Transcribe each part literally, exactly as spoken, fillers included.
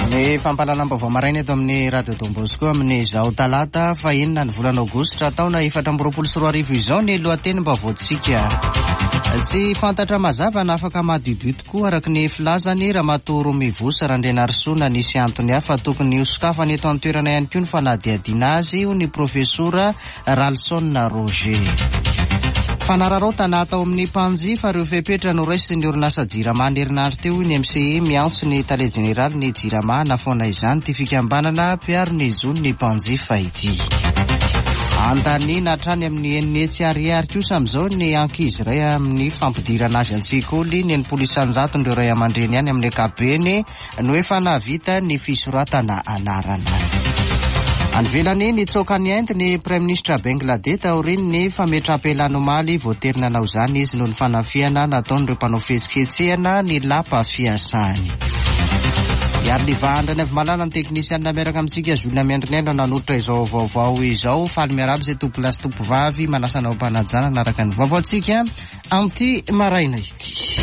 Ny fampalalam-baovao maraina eto amin'ny Radio Don Bosco amin'ny izao talata fahenina ny volana aogositra taona efatra amby roapolo sy roa arivo izao ny lohatenim-baovaontsika. Tsy fantatra mazava na afaka mahadio tokoa araky ny filazany Ramatoa Romy Vosa Randrianarysona nisy antony hafa tokony hosokafany eto an-toerana ihany koa ny fanadihadiana azy io ny profesora Ralson Roger. Fanararaotana atao amin'ny mpanjifa ireo fepetra no resy ny orinasa Jirama herinandro teo ny M C I miantso ny tale jeneraly ny Jirama nafoana izany ty fikambanana piaro ny zony ny mpanjifa ity. Andanina hatrany amin'ny enine tsy ariary kosa amin'izao ny ankizy iray amin'ny fampidirana azy an-tsekoly ny polisanjato ndreo ray aman-dreny ihany amin'ny ankapobeny no efa nahavita ny fisoratana anarana. Anvelany ny tsokany ainty ny Praiministra Bangladesh taoriny ny fametrapelan-omaly voaterina anao izany izy noho ny fanafiana nataon'ireo mpanao fihetsiketsehana ny lapa fiasany. Iarlivahandrany avy malala ny teknisianina miaraka amintsika Zulina Miandrinena nanototra izao vaovao izao faly miarabo izay tompolasy tompovavy manasanao mpanajana naraka ny vaovaontsika amin'ity maraina ity.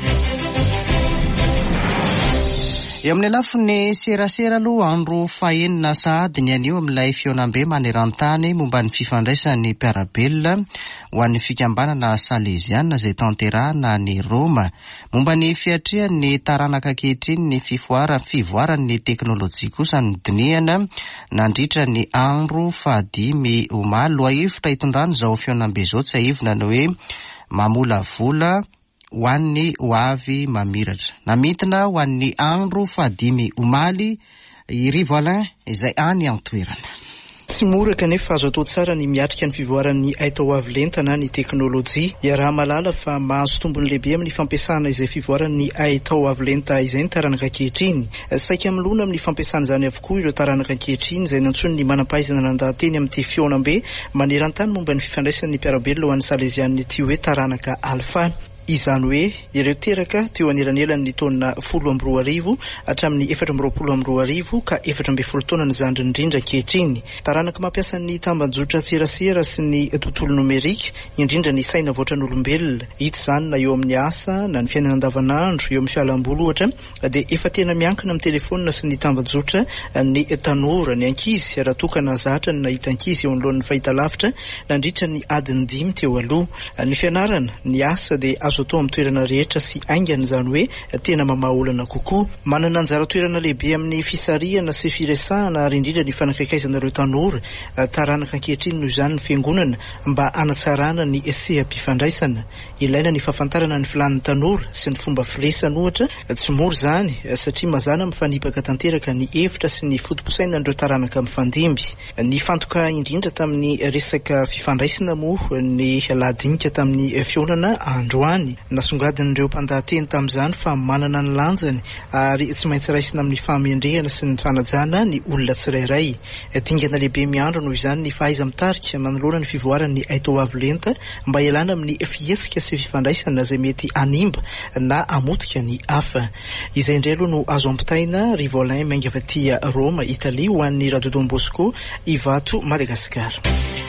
Eo amin'ny lafiny serasera aloha andro fahenina sahady ny anio amin'ilay fionambe maneran-tany momba ny fifandraisan'ny mpiarabelona ho an'ny fikambanana Salesiana izay tanterahana ny Roma momba ny fiatrihan'ny taranaka ankehitriny ny fivoara fivoaran'ny teknôlôjia kosa ny dinihana nandritra ny andro fahadimy omaly loa hevitra hitondrany izao fionambe izao tsy ahivona ny hoe mamola vola ho an'ny ho avy mamiratra. Namitina ho an'ny andro fahadimy omaly i Rivoalin izay any an-toerana. Tsy mora kanefa azo atao tsara ny miatrika ny fivoaran'ny aitao avy lenta na ny teknôlôjia. Iaraha malala fa mahazo tombony lehibe amin'ny fampiasana izay fivoaran'ny aitao avy lenta izay ny taranaka ankehitriny. Saika milona amin'ny fampiasana izany avokoa ireo taranaka ankehitriny izay nantsony ny manam-pahaizana nandahateny amin'ity fionambe maneran-tany momba ny fifandraisan'ny mpiarabelona ho an'ny Salesianina ity hoe taranaka alfa. Izany hoe ireo teraka teo anelanelany taona folo amby roa arivo hatramin'ny efatra amby roapolo amby roa arivo ka efatra amby folo taona ny zandry indrindra ankehitriny. Taranaka mampiasa ny tambajotra tserasera sy ny tontolo nomerika indrindra ny saina voatran'olombelona. Hita izany na eo amin'ny asa na ny fiainana andavanandro eo amin'ny fialamboly ohatra dia efa tena miankina amin'ny telefônina sy ny tambajotra ny tanora ny ankizy raha tokana zatra ny nahita ankizy eo anoloan'ny fahitalavitra nandritra ny adiny dimy teo aloha. Ny fianarana ny asa dia azo atao amin'ny toerana rehetra sy aingana izany hoe tena mamaolana kokoa. Manana anjara toerana lehibe amin'ny fisarihana sy firesahana ary indrindra ny fanakaikaizana ireo tanora taranaka ankehitriny noho izany ny fiangonana mba hanatsarana ny seha-mpifandraisana. Ilaina ny fahafantarana ny filan'ny tanora sy ny fomba firesana ohatra. Tsy mora izany satria mazana mifanipaka tanteraka ny hevitra sy ny fotom-posaina ireo taranaka mifandimby. Ny fantoka indrindra tamin'ny resaka fifandraisana moa ny lahadinika tamin'ny fionana androany nasongadin'ireo mpandahateny tamin'izany fa manana ny lanjany ary tsy maintsy raisina amin'ny fahamendrehana sy ny fanajana ny olona tsirairay. Dingana lehibe miandro noho izany ny fahaiza mitarika manoloana ny fivoaran'ny aitao avy lenta mba ialana amin'ny fihetsika sy fifandraisana izay mety animba na amotika ny hafa. Izay indray aloha no azo ampitaina Rivoalin mainga avy aty Roma Italia ho an'ny Radio Don Bosco Ivato Madagasikara.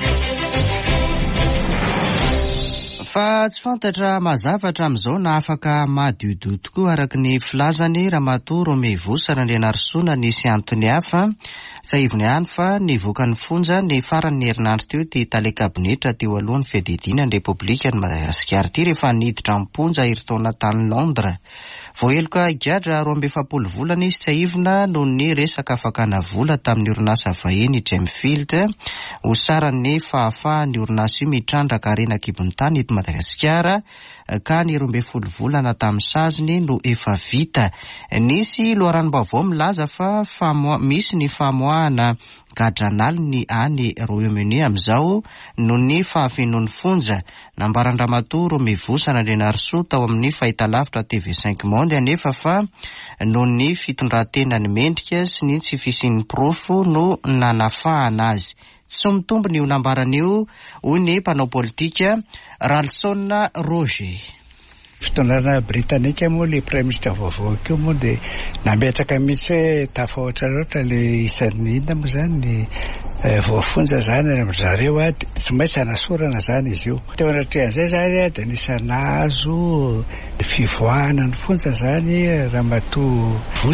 Fa tsy fantatra mazavatra amin'izao na afaka mahadiodio tokoa araky ny filazany Ramatoa Romy Vosa Randrianarysona nisy antony hafa tsy ahivony ihany fa nivoaka ny fonja ny farany herinandro teo ty tale kabinettra teo alohan'ny fiadidinan'ny Repoblikan'i Madagasikara ity rehefa niditra amponja hiritaona tany Londres. Voaheloka gadra roa amby efapolo volana izy tsy ahivona noho ny resaka fakana vola tamin'ny orinasa vahiny Gemfield ho saran'ny fahafahan'ny orinasa io mitrandraka arenan-kibon'ny tany eto Madagasikara ka ny roa amby folo volana tamin'ny saziny no efa vita. Nisy loharanom-baovao milaza fa famoa, misy ny famoahana gadranal ny any Royaume-Uni amin'izao no ny fahafenon'ny fonja. Nambaran'ny Ramatoa Romy Vosa Randrianarysona tao amin'ny fahitalavitra T V cinq Monde anefa fa no ny fitondrantenany mendrika sy ny tsy fisian'ny profo no nanafahana azy. Tsy mitombony io nambaran'io hoy ny mpanao politika Ralson Roger. Fitondrana Britanika moa le Praiministra vaovao keo moa dia nametraka mihitsy hoe tafahoatra loatra le isan'ny inona moa zany ny voafonja zany amin'izareo a dia tsy maintsy anasorana zany izy io. Teo anatrehan'izay zany a dia nisanazo fivoahana ny fonja zany Ramatoa Vosa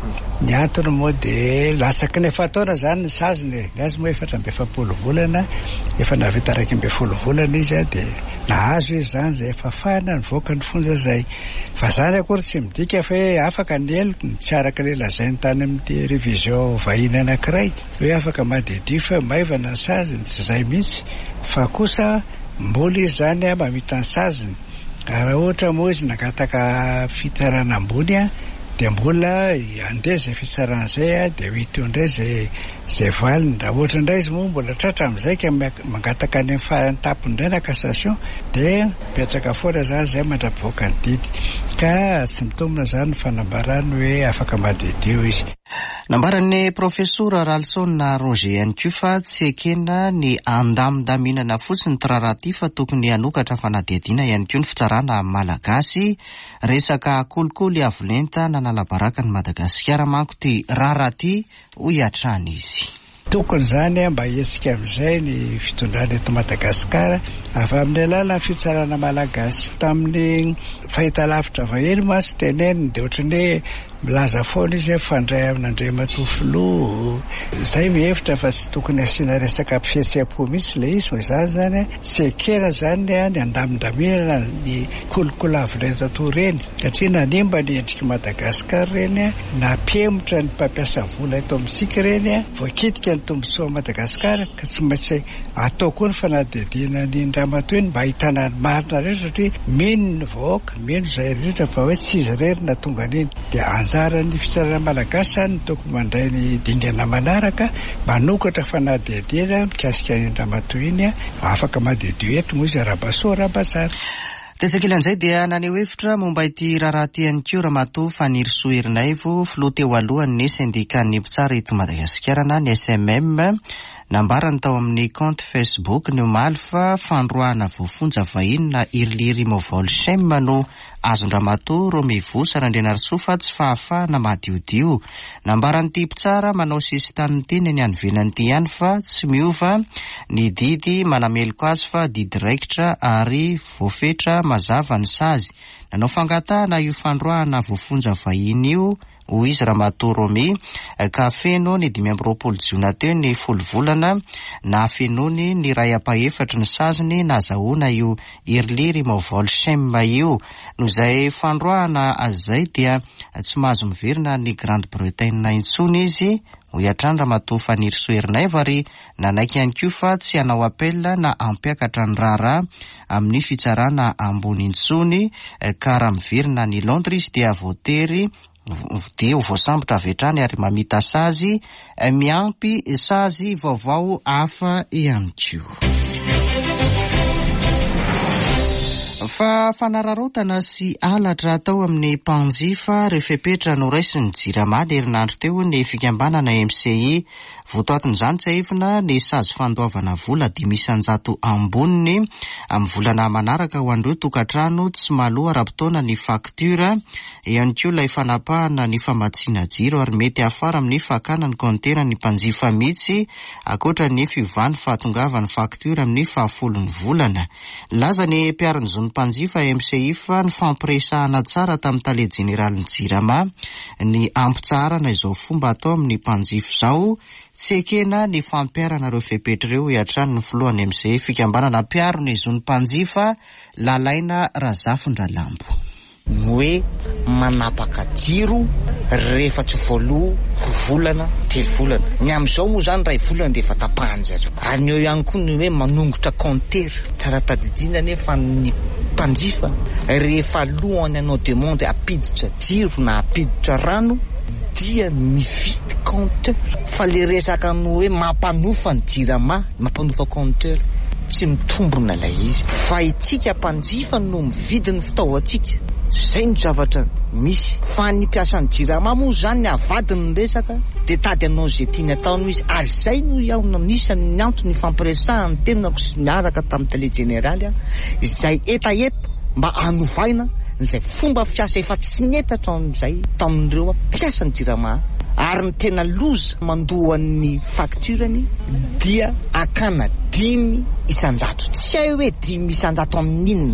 Ny antony moa dia latsaky ny efa taona zany ny saziny ny azy moa efatra amby efapolo volana efa navita raiky amby folo volana izy a dia nahazo izy zany zay efa fana nivoaka ny fonja zay fa zany akory tsy midika fa hoe afaka ny eloko tsy araka le lazainy tany amin'ny révision vahiny anankiray hoe afaka madédio fa maivana ny saziny tsy zay mihitsy fa kosa mbola izy zany a mamita ny saziny raha ohatra moa izy nangataka fitsarana ambony a dia mbola andeha zay fitsarana zay a dia hito indray zay zay valiny raha ohatra indray izy moa mbola tratra amin'izay ka mangataka any amin'ny farany tapony indray na cassation dia mipetraka foana zany zay mandrapivoaka ny didy ka tsy mitombina zany ny fanambarany hoe afaka madédio izy. Nambaran'ny profesora Ralson Roger ihany koa fa tsy ekena ny andamindaminana fotsiny traraty fa tokony hanokatra fanadihadiana ihany koa ny fitsarana malagasy resaka kolikoly avolenta nanala-baraka ny Madagasikara manko ty raraty ho iatrany izy. Tokony zany mba hietsika amin'izay ny fitondrana eto Madagasikara avy amin'ny alala fitsarana malagasy tamin'ny fahitalavitra vahiny masy teneniny dia ohatrany hoe milaza foana izy fandray amin'André Matofilo zay mihevitra fa tsy tokony asiana resaka fihetseham-po mihitsy le izy hoe zany zany tsy ekena zany ny andamindaminana ny kolikoly avolenta toy reny satria nanimba ny endriky Madagasikara reny na mpihemotra ny mpampiasa vola eto amintsika reny voakitika ny tombontsoa Madagasikara ka tsy maintsy atao koa ny fanadihadiana ny Ramatoa mba ahitana ny marina reny satria mino ny vahoaka mino izay rehetra fa hoe tsy izy rery na tonga an'iny dia anjara ny fitsarana malagasy zany tokony mandray ny dingana manaraka manokatra fanadihadiana mikasika ny Ramatoa iny afaka madédio eto moa izy arabasoa arabazary. Tesakilan'izay dia naneho hevitra momba ity raraty ihany koa Ramatoa Fanirysoa Erinaivo filoha teo alohan'ny syndicat-ny mpitsara eto Madagasikara na ny S M M nambarany tao amin'ny compte Facebook ny omaly fa fandroana voafonja vahiny na iriry Movol Shem no azon-Ramatoa Romevo Sarandrianarisoa fa tsy fahafahana madiodio. Nambaran'ity mpitsara manao sisy taniny teny ny anovenan'ity ihany fa tsy miova ny didy manameloko azy fa didy raikitra ary voafetra mazava ny sazy. Nanao fangatahana io fandroana voafonja vahiny io ho izy Ramatoa Romy ka feno ny dimy amby roapolo jiona teo ny folo volana na fenony ny ray apa-efatra ny saziny nazahoana io iriry Movol Shem io. No izay fandroana azy zay dia tsy mahazo miverina ny Grande-Bretagne intsony izy ho iatrany Ramatoa Fanirysoa Erinaivo ary nanaiky ihany koa fa tsy hanao appel na ampiakatra ny raharaha amin'ny fitsarana ambony intsony ka raha miverina ny Londres izy dia voatery dia ho voasambotra avy hatrany ary mamita sazy miampy sazy vaovao hafa ihany koa. Fa fanararotana sy alatra tao amin'ny mpanjifa refepetra no raisiny Jirama herinandro teo ny fikambanana M C I votoatiny izany tsy ahefina ny sazy fandoavana vola dimy isanjato amboniny amin'ny volana manaraka ho an'ireo tokantrano tsy maloha ara-potoana ny faktura ihany koa ilay fanapahana ny famatsiana jiro ary mety afara amin'ny fakana ny kontena ny mpanjifa mihitsy akoatra ny fiovany fahatongavany faktura amin'ny fahafolony volana. Laza ny mpiarany zony mpanjifa M C I fa ny fampiresahana tsara tamin'ny tale jeneraliny Jirama ny ampy tsara na izao fomba atao amin'ny mpanjifa izao tsy ekena ny fampiarana ireo fepetra ireo hiatrany ny filohan'ny M C I fikambanana mpiaro ny zony mpanjifa Lalaina Razafindralambo. Hoe manapaka jiro rehefa tsy voaloha volana telo volana ny amin'izao moa zany ray volana dia efa tapahany zareo ary ny eo ihany koa ny hoe manongotra compteur tsara tadidina nefa ny mpanjifa rehefa alohany anao demande apiditra jiro na apiditra rano dia mividy compteur fa le resaka no hoe mampanofa ny Jirama mampanofa compteur tsy mitombona ilay izy fa itsika mpanjifa no mividy ny fitaovatsika zay ny zavatra misy fa ny mpiasan'ny Jirama moa zany ny avadiny ny resaka dia tady anao zay tiany ataony izy ary zay no iaona nisany antony fampiresahany tenako sy miaraka tamin'ny tele jeneraly izay etaeta mba hanovaina izay fomba fiasa efa tsy netatra amin'izay tamin'ireo mpiasan'ny Jirama ary ny tena loza mandohan'ny fakturany dia akana dimy isanjato tsy hay hoe dimy isanjato amin'inona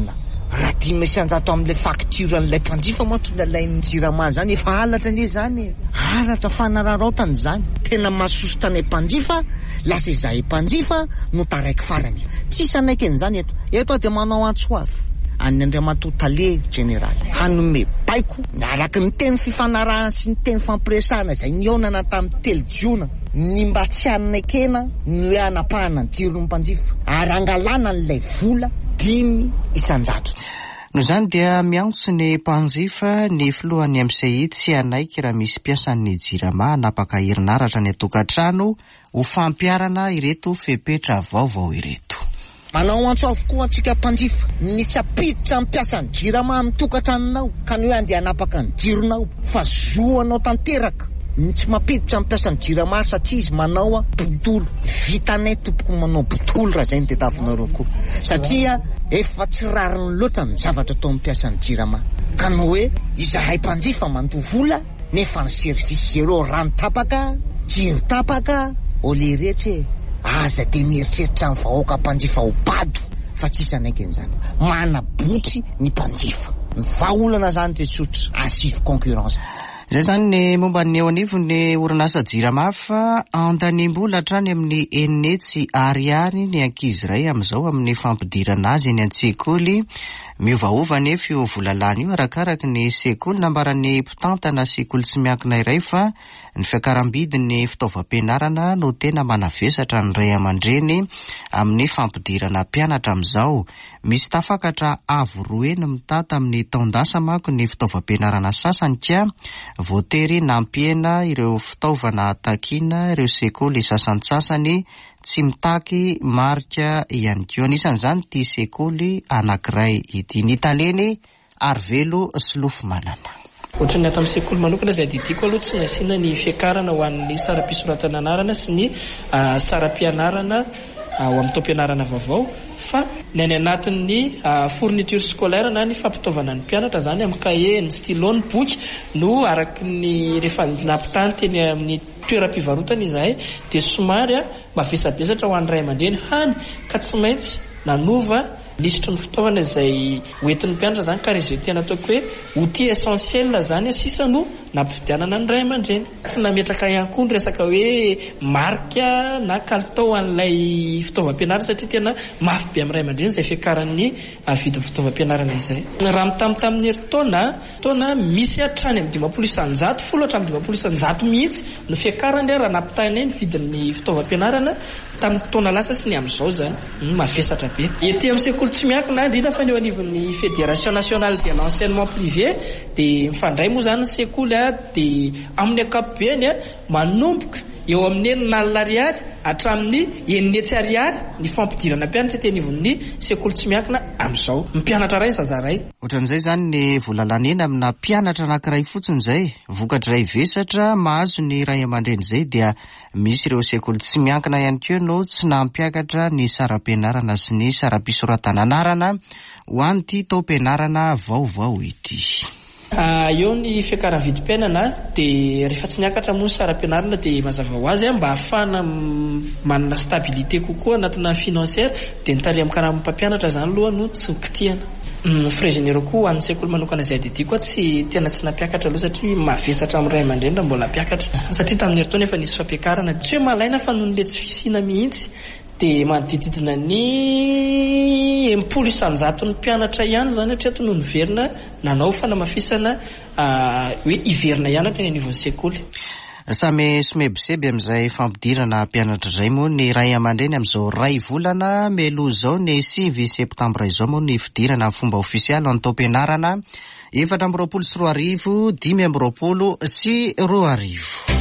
raha dimy sy anjato amin'ilay facture an'ilay mpanjifa mato lalain'ny jirama zany efa halatra ane zany halatra fanararaotany zany tena masosotra ny mpanjifa lasa izahay mpanjifa no taraiky farany tsisy anaiky an'izany eto eto dia manao antsoavy any Andriamatoa Tale Général hanome baiko araky ny teny fifanarahana sy ny teny fampiresahana izay nionana tamin'ny telo jiona ny mba tsy anakena ny hoe anapahana ny jiron'ny mpanjifa ary angalana n'ilay vola dimy isanjato. No zany dia miantso ny mpanjifa ny filohan'ny M C I tsy anaiky raha misy piasan'ny jirama anapaka herinaratra ny tokantrano ho fampiarana ireto fepetra vaovao ireto. Manao antso avokoa antsika mpanjifa ny tsy apiditra ampiasan'ny jirama amin'ny tokantranonao ka ny hoe andeha hanapaka ny jironao fa zoanao tanteraka ny tsy mapiditra ampiasan'ny jirama satria izy manao botolo vitanay tompoko manao botolo raha zay ny tetavinareo koa satria efa tsy rariny loatra ny zavatra atao ampiasan'ny jirama ka ny hoe izahay mpanjifa mandoa vola nefa ny service zero rano tapaka jiro tapaka oleretsy aza de mieritreritra ny vahoaka mpanjifa ho bado fa tsisy anaiky an'izany mana botry ny mpanjifa ny vahaolana zany tsotra asivy concurrence. Zay zany ny momba ny eo anivo ny orinasa jirama fa andanimbola hatrany amin'ny enetsy ariary ny ankizy iray amin'izao amin'ny fampidirana azy eny an-tsekoly miovaova nefa io volalany io arakaraky ny sekoly nambaran'ny mpitantana sekoly tsy miankina iray fa ny fiakaram-bidin'ny fitaovam-pianarana no tena manavesatra ny ray aman-dreny amin'ny fampidirana mpianatra amin'izao. Misy tafakatra avo roa eny mitata amin'ny taondasa manko ny fitaovam-pianarana sasany ka voatery nampiena ireo fitaovana takiana ireo sekoly sasantsasany tsy mitaky marika ihany koa. Anisan'izany ty sekoly anankiray ity ny Taleny Arvelo Slofomanana. Ohatrany ato amin'ny sekoly manokana izay didiko aloha tsy nasiana ny fiakarana ho an'ny sara-pisoratana anarana sy ny uh, sara-pianarana uh, ho amin'ny taom-pianarana vaovao fa ny any anatin'ny uh, fourniture scolaire na ny fampitaovana ny mpianatra zany amin'ny cahier ny stylo ny boky no araky ny rehefa nampitany teny amin'ny toeram-pivarotana izahay dia somary mavesabesatra ho an'ny ray aman-dreny hany ka tsy maintsy nanova lisitry ny fitaovana izay hoentin'ny mpianatra zany ka rezy tena ataoko hoe outil essentiel zany sisa no nampividianana ny ray aman-dreny. Tsy nametraka ihany koa ny resaka hoe marika na kalitao an'ilay fitaovam-pianarana satria tena mafy be amin'ny ray aman-dreny izay fiakaran'ny vidin'ny fitaovam-pianarana izay. Raha mitamy tamin'ny herintaona taona misy hatrany amin'ny dimampolo isanjato folo hatramin'ny dimampolo isanjato mihitsy no fiakarany raha nampitahiny ny vidin'ny fitaovam-pianarana tamin'ny taona lasa sy ny amin'izao zany mavesatra be. Ety amin'ny sekoly tsy miankina indrindra fa ny eo anivon'ny Fédération nationale de l'enseignement privé dia mifandray moa zany ny sekoly dia amin'ny ankapobeny manomboka eo amin'ny enin'alina ariary hatramin'ny eninetsy ariary ny fampidirana mpianatra teny anivon'ny sekoly tsy miankina amin'izao mpianatra ray zaza ray. Ohatran'izay zany ny volalanena amina mpianatra anankiray fotsiny izay vokatra iray vesatra mahazo ny ray aman-dreny izay dia misy ireo sekoly tsy miankina ihany koa no tsy nampiakatra ny saram-pianarana sy ny saram-pisoratana anarana ho an'ity taom-pianarana vaovao ity. Uh, eo ny fiakaran'ny vidim-piainana dia rehefa tsy niakatra moa ny saram-pianarana dia mazava ho azy mba ahafahana manana stabilité kokoa anatina financière dia nitaria amin'ny mpampianatra zany aloha no tsy kitihana. Mm, frais généraux koa an'ny sekoly manokana izay didiko tsy tena tsy nampiakatra aloha satria mavesatra amin'ny ray aman-dreny raha mbola mpiakatra satria tamin'ny herintaona efa nisy fampiakarana tsy hoe malaina fa noho ny le tsy fisiana mihitsy dia manodididina ny enimpolo isanjato ny mpianatra ihany zany hatreto no niverina nanao fanamafisana hoe hiverina hianatra ny anivon'ny sekoly. Samy somebiseby amin'izay fampidirana mpianatra izay moa ny ray aman-dreny amin'izao ray volana meloha izao ny sivy septambra izao moa ny fidirana amin'ny fomba ofisialy ny taom-pianarana efatra amby roapolo sy roa arivo dimy amby roapolo sy roa arivo.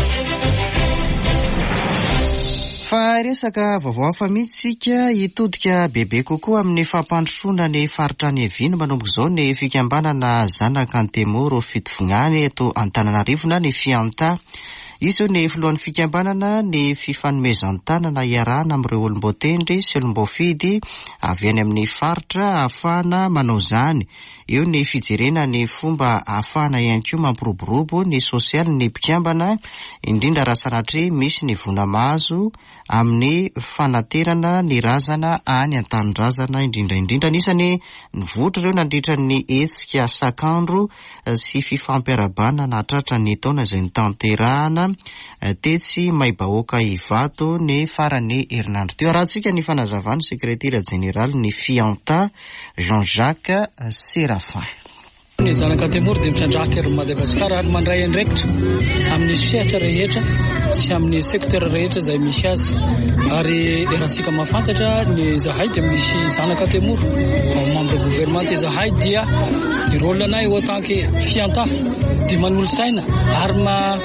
Fa resaka vaovao hafa mihitsika hitodika bebe kokoa amin'ny fampandrosoana ny faritra ny Evina manomboka izao ny fikambanana zanaka Antemoro fitovingany eto Antananarivo na ny Fianta. Izy ny filohan'ny fikambanana ny fifanomezan-tanana iarahana amin'ireo olom-boatendry sy olom-boafidy avy any amin'ny faritra ahafahana manao izany. Eo ny fijerena ny fomba ahafahana ihany koa mampiroborobo ny sosialy ny mpikambana indrindra raha sanatria misy ny vonamahazo amin'ny fanaterana ny razana any an-tanindrazana indrindraindrindra. Anisany nivotra ireo nandritra ny hetsika sakandro sy fifampiarabana nahatratra ny taona izay nitanterahana tetsy Maibahoaka Ivato ny farany herinandro teo. Arahantsika ny fanazavany sekretera jeneraly ny Fianta Jean-Jacques Séraphin. Ny zanaka Temory dia mitrandrahaka ery Madagasikara ary mandray andraikitra amin'ny sehatra rehetra sy amin'ny sektora rehetra izay misy azy. Ary rahatsika mahafantatra ny zahay dia misy zanaka Temory ao membre gouvernement. Zahay dia ny rôle anay en tant que fianta dia manolosaina ary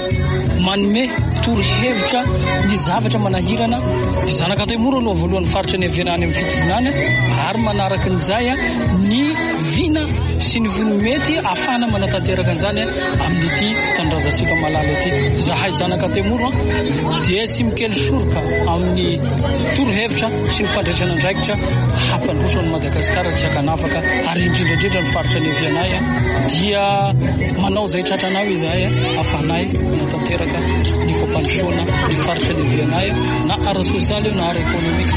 manome toro-hevitra ny zavatra manahirana ny zanaka Temory aloha voalohany faritra ny havianany amin'ny fitovinany ary manaraka an'izay ny vina sy ny vonimety afana manatanteraka an'izany amin'ity tanindrazasika malala ity. Zahay zanaka Temory dia sy mikely soroka amin'ny toro-hevitra sy ny fandraisana andraikitra hampandroso ny Madagasikara tsy hakanafaka ary indrindraindrindra ny faritra ny havianay dia manao izay tratranao izahay afanay manatanteraka ny fampandrosoana ny faritra ny havianay na ara sosialy na ara ekonomika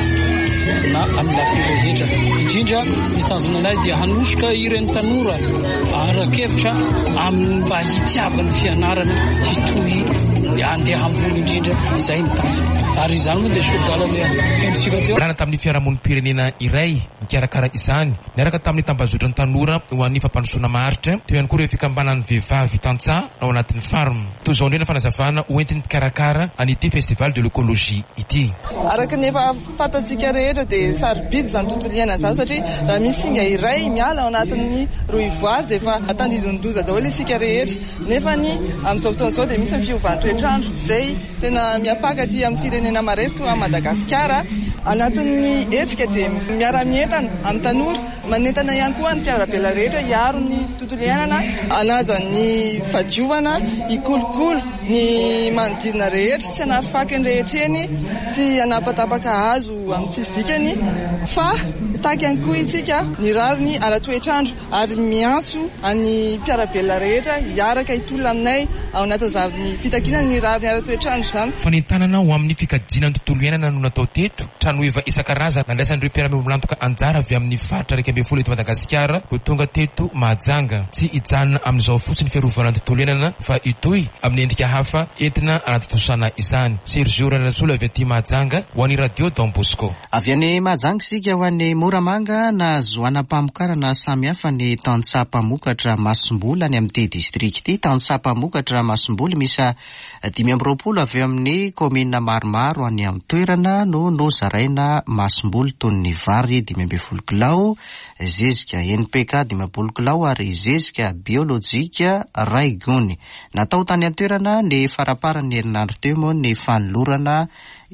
na amin'ny lafiny rehetra. Indrindra ny tanjonanay dia hanosika ireny tanora arakevitra amin'ny mba hitiavany fianarana hitohy andeha ambony indrindra izay ny tanjona. Ary izany moa dia sodalana fensika teo. Rana tamin'ny fiarahamonim-pirenena iray mikarakara izany niaraka tamin'ny tambazotra ny tanora ho an'ny fampandrosoana maharitra teo ihany koa ireo fikambanan'ny vehivavy tantsaha ao anatin'ny farm. Toy izao indrindra fanazavana hoentiny mpikarakara an'ity festival de l'écologie ity. Araka ny efa fantatsika rehetra dia sarobidy izany tontolo iainana izany satria raha misy singa iray miala ao anatin'ny roa ivoary dia efa atandizondoza daholo isika rehetra. Nefa ny amin'izao fotoana izao dia misy ny fiovan'ny toetrandro izay tena miapaka aty amin'ny firenena mareto a Madagasikara. Anatin'ny hetsika dia miara-mientana amin'ny tanora, manentana ihany koa ny mpiarabela rehetra hiaro ny tontolo iainana, hanaja ny fadiovana, hikolokolo ny manodidina rehetra, tsy hanary fakany rehetra eny, tsy hanapatapaka hazo amin'ny tsisy dikany, fa taky ihany koa itsika ny rariny ara-toetrandro ary miantso any mpiarabela rehetra hiaraka hitolona aminay ao anatin'izany ny fitakiana ny rariny ara-toetrandro izany. Fanentanana ho amin'ny fikajinan'ny tontolo iainana no natao teto. Trano eva isan-karazany nandraisan'ireo mpiara-miomby milantoka anjara avy amin'ny faritra iraika ambin'ny folo eto Madagasikara ho tonga teto Mahajanga. Tsy hijanona amin'izao fotsiny fiarovana ny tontolo iainana fa hitohy amin'ny endrika hafa entina anatatosana izany. Sergio Ranasola avy aty Mahajanga ho an'ny radio Don Bosco. Avy any Mahajanga sika ho an'ny Moramanga na zoana-pamokarana samihafa ny tantsaha-mpamokatra Masomboly any amin'ny distrikty. Tantsaha-mpamokatra Masomboly misy dimy amby roapolo avy amin'ny komina maromaro any amin'ny toerana no nozaraina Masomboly toy ny vary dimy amby folo kilao, zezika N P K dimy amby folo kilao ary zezika biolojika ray gony. Natao tany an-toerana ny faraparany herinandro teo moa ny fanolorana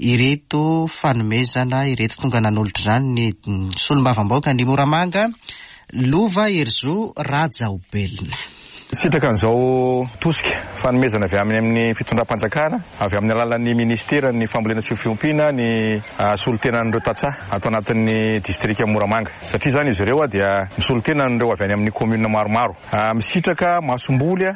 ireto fanomezana ireto tonga nan'olotro izany ny solombavambaoaka ny Moramanga. Lova Herzo Rajaobelina. Sitraka an'izao tosika fanomezana avy amin'ny amin'ny fitondram-panjakana avy amin'ny alalan'ny ministera ny fambolena sy fiompiana ny solotena n'ireo tantsaha ato anatin'ny distrika Moramanga. Satria izany izy ireo dia misolotena n'ireo avy any amin'ny komuna maromaro. Misitraka Masomboly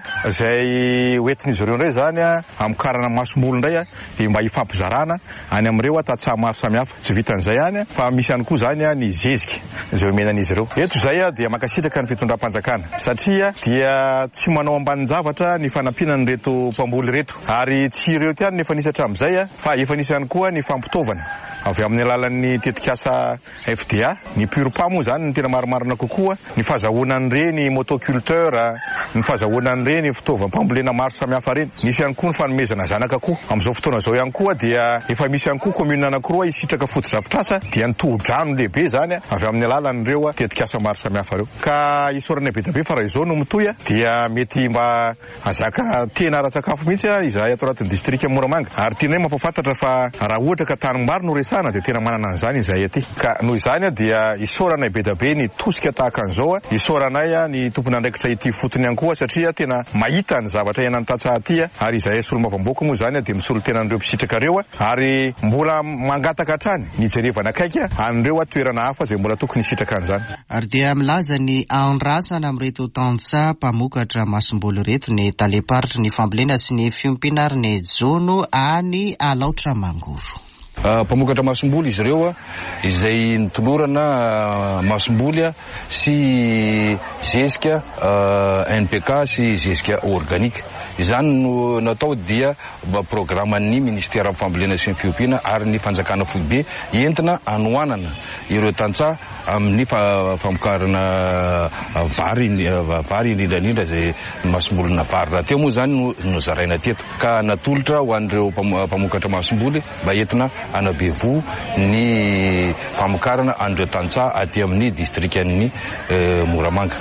izay hoentin'izy ireo indray izany amin'ny karana Masomboly indray dia mba hifampizarana any amin'ireo tantsaha maro samihafa. Tsy vitan'izay ihany fa misy ihany koa izany ny zezika izay omenan'izy ireo. Eto izay dia makasitraka ny fitondram-panjakana satria dia tsy manao ambany zavatra ny fanampiana ny reto mpamboly reto ary tsy ireo tiany nefa nisy hatramin'izay fa efa nisy ihany koa ny fampitaovana avy amin'ny alalan'ny tetikasa F D A ny purpa moa izany ny tena maromarina kokoa ny fahazahoana an'ireny motoculteur ny fahazahoana an'ireny fitaovam-pambolena maro samihafa reny. Nisy ihany koa ny fanomezana zanaka koa amin'izao fotoana izao ihany koa dia efa misy ihany koa komuna anankiroa isitraka foto-drafitrasa dia ny toho-drano lehibe izany avy amin'ny alalan'ireo tetikasa maro samihafa ireo ka isorana be dabe fa raha izao no mitoya dia mety mba azaka tena ara-tsakafo mihitsy izahay ato anatin'ny distrika Moramanga. Ary tena mampafantatra fa raha ohatra ka tany maro no resana dia tena manana an'izany izahay aty. Ka noho izany dia isoranay be da be ny tosika tahaka an'izao, isoranay ny tompony andraikitra ity fotony ihany koa satria tena mahita ny zavatra iainan'ny tantsaha aty ary izahay solo-mavamboaka moa izany dia misolo tena an'ireo mpisitraka ireo ary mbola mangataka hatrany ny jerevana akaiky an'ireo toerana hafa izay mbola tokony hisitraka an'izany. Ary dia milaza ny andrasana amin'ireto tantsaha mpamokatra Masomboly reto ny taleparitra ny fambolena sy ny fiompiana ary ny jono any Alaotra Mangoro. mpamokatra masomboly izy ireo a izay nitolorana masomboly a sy zezika N P K sy zezika organique. Izany no natao dia programan'ny ministera amin'ny fambolena sy ny fiompiana ary ny fanjakana foibe entina anoanana ireo tantsaha amin'ny famokarana vary vary indrindrandrindra zay masombolina vary. Raha teo moa zany no zaraina teto ka natolotra ho an'ireo mpamokatra masomboly mba entina anabevo ny famokarana an'ireo tantsaha aty amin'ny distrikan'ny Moramanga.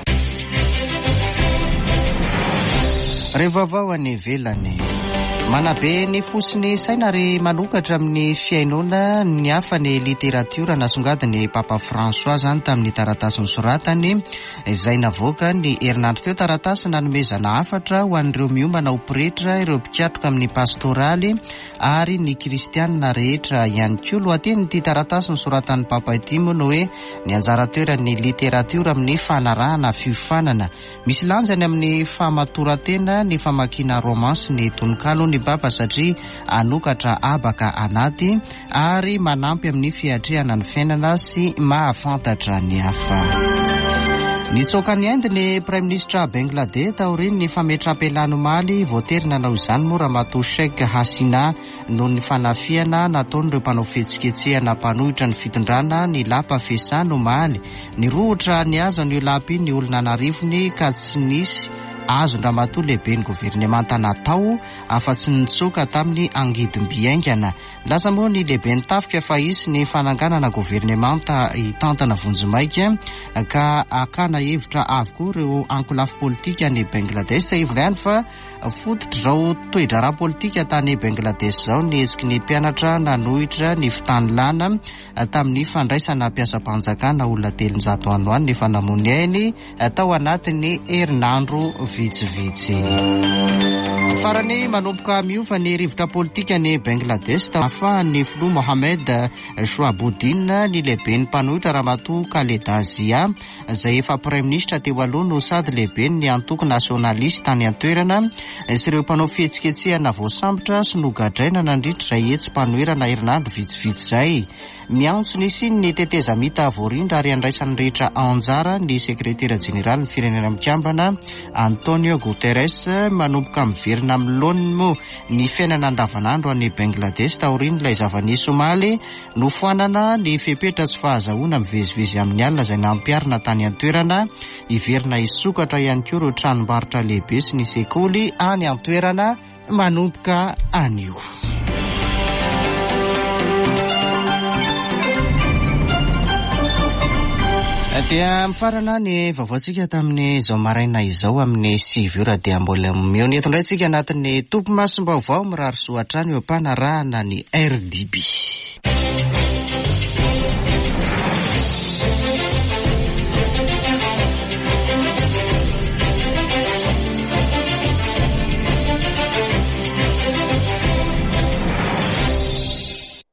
Rehefa avao any ivelany manabe ny fosiny saina ary manokatra amin'ny fiainona ny hafa ny literatiora nasongadiny Papa François zany tamin'ny taratasy nisoratany izay navoaka ny herinandro teo. Taratasy nanomezana hafatra ho an'ireo miomana ho pretra, ireo mpiatroka amin'ny pastoraly ary ny kristianina rehetra ihany koa. Lohaten'ity taratasy nisoratan'ny Papa ity moa no hoe ny anjara toeran'ny literatiora amin'ny fanarahana fiofanana. Misy lanjany amin'ny famatoratena ny famakiana romansy ny tononkalo ny Papa satria anokatra abaka anaty ary manampy amin'ny fiatrehana ny fiainana sy mahafantatra ny hafa. Nitsoaka ny Inde ny Prime Ministre Bangladesh taoriny ny fametram-pelano maly voatery nanao izany moa Ramatoa Sheikh Hasina noho ny fanafiana nataon'ireo mpanao fihetsiketsehana mpanohitra ny fitondrana ny lapa fiasano maly. Ny rohotra ny azo ny lapi ny olona narivony ka tsy nisy azo Ramatoa lehibe ny governemanta natao afa-tsy nitsoaka tamin'ny angidimbiaingana. Lasa moa ny lehibe ny tafika fa isy ny fananganana governemanta hitantana vonjimaika ka akana hevitra avokoa ireo ankolafo politika ny Bangladesh. Saivona ihany fa fototra zao toe-draharaha politika tany Bangladesh zao ny hetsiky ny mpianatra nanohitra ny fitanilana tamin'ny fandraisana mpiasa-panjakana olona telonjato ano any nefa namony ainy tao anatin'ny herinandro vitsivitsy. Farany manomboka miova ny rivotra politika ny Bangladesh tafahan'ny filoha Mohamed Shoabuddin ny lehibe ny mpanohitra Ramatoa Khaleda Zia izay efa Prime Ministre teo aloha no sady lehibe ny antoko nasionalista tany an-toerana sy ireo mpanao fihetsiketsehana voasambotra sy nogadraina nandritra izay hetsy mpanoherana herinandro vitsivitsy izay. Miantso nisy ny teteza mita voarindra ary andraisan'ny rehetra anjara ny sekretera jeneraly ny firenena mikambana Antonio Guterres manomboka miverina amin'ny moa ny fiainana andavanandro any Bangladesh taoriny ilay zava-niso maly nofoanana ny fepetra sy fahazahoana mivezivezy amin'ny alina izay nampiarina tany an-toerana iverina isokatra ihany koa ireo tranombarotra lehibe sy ny sekoly any an-toerana manomboka anio. Dia mifarana ny vaovaontsika tamin'ny izao maraina izao amin'ny sivy ora dia mbola mihaona eto indray tsika anatin'ny tompom-masim-baovao mirary soatrany eo ampanarahana ny R D B.